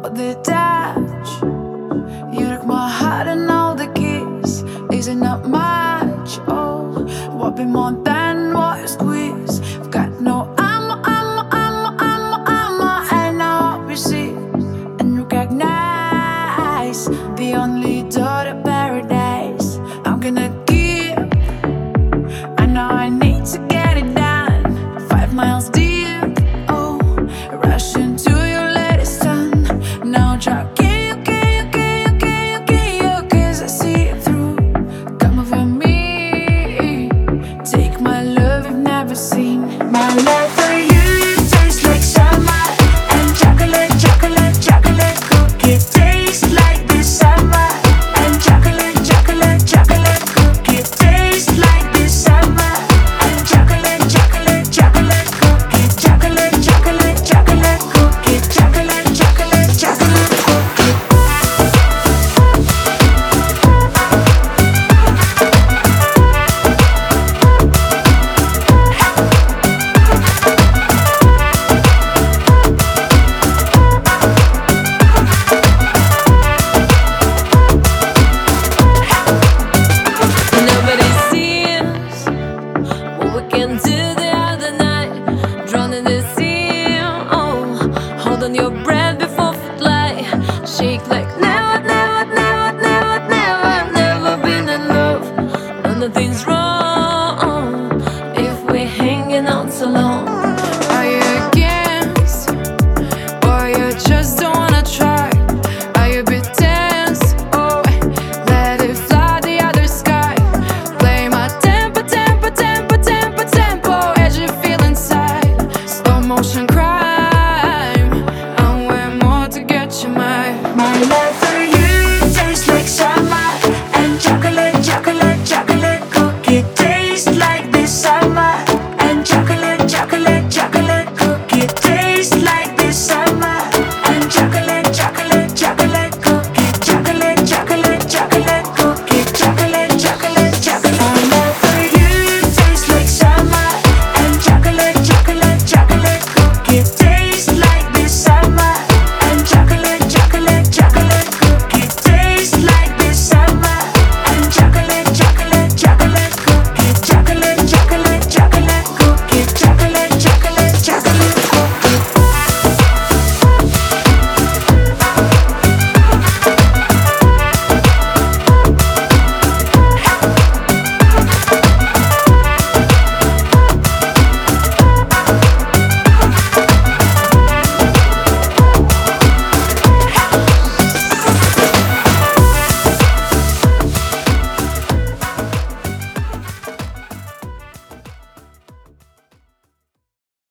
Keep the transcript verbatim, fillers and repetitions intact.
or the touch. You took my heart and all the keys. Is it not much? Oh, what be more than what you squeeze? I've got no ammo, ammo, ammo, ammo, ammo, and I hope you see and recognize the only door to paradise. I'm gonna